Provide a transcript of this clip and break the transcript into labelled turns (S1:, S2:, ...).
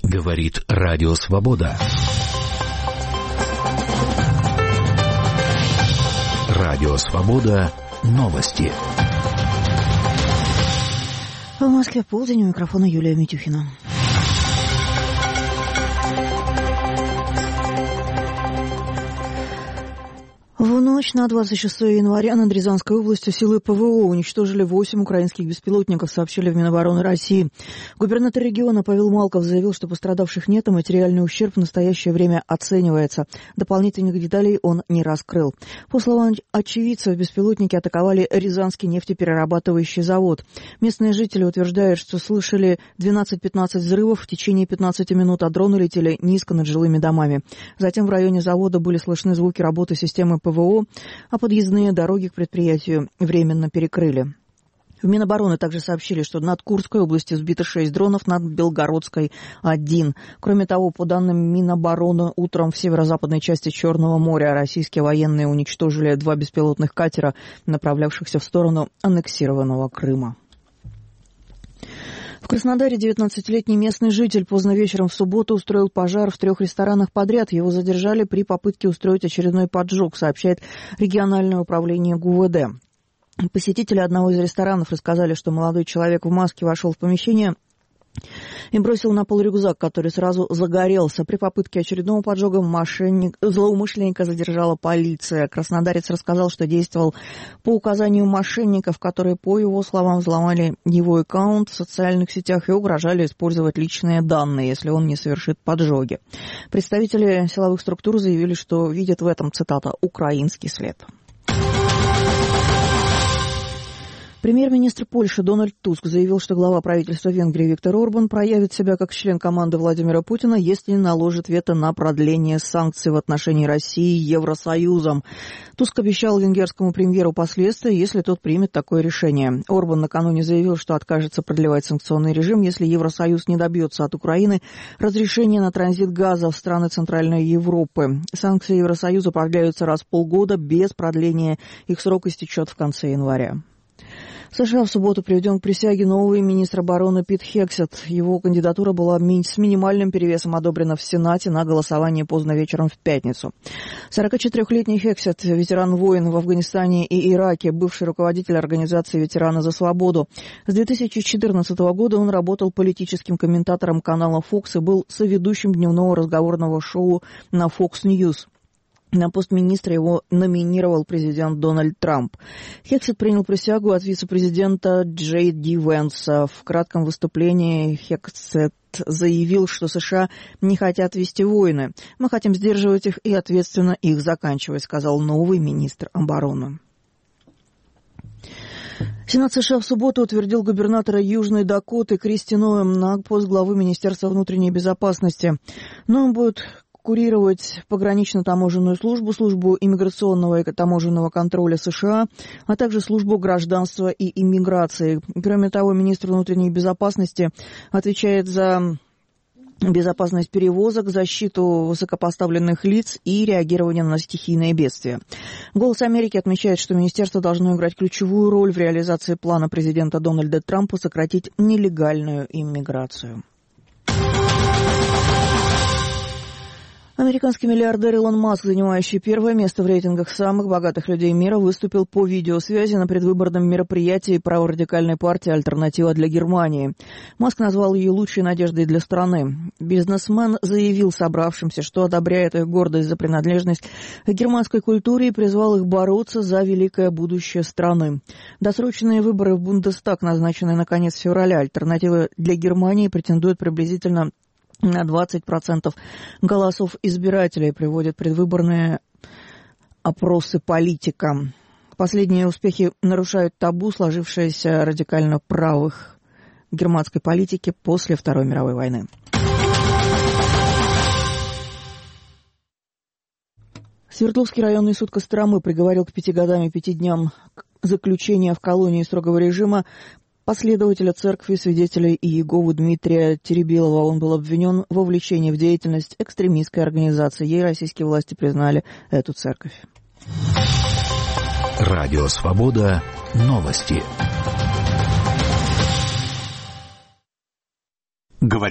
S1: Говорит Радио Свобода. Радио Свобода. Новости.
S2: В Москве полдень, у микрофона Юлия Митюхина. В ночь на 26 января над Рязанской областью силы ПВО уничтожили 8 украинских беспилотников, сообщили в Минобороны России. Губернатор региона Павел Малков заявил, что пострадавших нет, и материальный ущерб в настоящее время оценивается. Дополнительных деталей он не раскрыл. По словам очевидцев, беспилотники атаковали Рязанский нефтеперерабатывающий завод. Местные жители утверждают, что слышали 12-15 взрывов в течение 15 минут, а дроны летели низко над жилыми домами. Затем в районе завода были слышны звуки работы системы ПВО, а подъездные дороги к предприятию временно перекрыли. В Минобороны также сообщили, что над Курской областью сбито 6 дронов, над Белгородской – 1. Кроме того, по данным Минобороны, утром в северо-западной части Черного моря российские военные уничтожили 2 беспилотных катера, направлявшихся в сторону аннексированного Крыма. В Краснодаре 19-летний местный житель поздно вечером в субботу устроил пожар в 3 ресторанах подряд. Его задержали при попытке устроить очередной поджог, сообщает региональное управление ГУВД. Посетители одного из ресторанов рассказали, что молодой человек в маске вошел в помещение и бросил на пол рюкзак, который сразу загорелся. При попытке очередного поджога злоумышленника задержала полиция. Краснодарец рассказал, что действовал по указанию мошенников, которые, по его словам, взломали его аккаунт в социальных сетях и угрожали использовать личные данные, если он не совершит поджоги. Представители силовых структур заявили, что видят в этом, цитата, «украинский след». Премьер-министр Польши Дональд Туск заявил, что глава правительства Венгрии Виктор Орбан проявит себя как член команды Владимира Путина, если наложит вето на продление санкций в отношении России Евросоюзом. Туск обещал венгерскому премьеру последствия, если тот примет такое решение. Орбан накануне заявил, что откажется продлевать санкционный режим, если Евросоюз не добьется от Украины разрешения на транзит газа в страны Центральной Европы. Санкции Евросоюза продляются раз в полгода, без продления. Их срок истечет в конце января. В США в субботу приведен к присяге новый министр обороны Пит Хексет. Его кандидатура была с минимальным перевесом одобрена в Сенате на голосовании поздно вечером в пятницу. 44-летний Хексет, ветеран войн в Афганистане и Ираке, бывший руководитель организации «Ветераны за свободу». С 2014 года он работал политическим комментатором канала Fox и был соведущим дневного разговорного шоу на Fox News. На пост министра его номинировал президент Дональд Трамп. Хексет принял присягу от вице-президента Джей Ди Венса. В кратком выступлении Хексет заявил, что США не хотят вести войны. «Мы хотим сдерживать их и ответственно их заканчивать», сказал новый министр обороны. Сенат США в субботу утвердил губернатора Южной Дакоты Кристи Ноэм на пост главы Министерства внутренней безопасности. Ноэм будет курировать погранично-таможенную службу, службу иммиграционного и таможенного контроля США, а также службу гражданства и иммиграции. Кроме того, министр внутренней безопасности отвечает за безопасность перевозок, защиту высокопоставленных лиц и реагирование на стихийные бедствия. «Голос Америки» отмечает, что министерство должно играть ключевую роль в реализации плана президента Дональда Трампа сократить нелегальную иммиграцию. Американский миллиардер Илон Маск, занимающий первое место в рейтингах самых богатых людей мира, выступил по видеосвязи на предвыборном мероприятии праворадикальной партии «Альтернатива для Германии». Маск назвал ее лучшей надеждой для страны. Бизнесмен заявил собравшимся, что одобряет их гордость за принадлежность к германской культуре и призвал их бороться за великое будущее страны. Досрочные выборы в Бундестаг, назначенные на конец февраля, «Альтернатива для Германии» претендует приблизительно на 20% голосов избирателей, приводят предвыборные опросы «Политика». Последние успехи нарушают табу, сложившееся радикально правых германской политики после Второй мировой войны. Свердловский районный суд Костромы приговорил к 5 годам и 5 дням заключения в колонии строгого режима последователя церкви свидетелей Иеговы Дмитрия Теребилова. Он был обвинен в вовлечении в деятельность экстремистской организации. Ей российские власти признали эту церковь.
S1: Радио Свобода. Новости.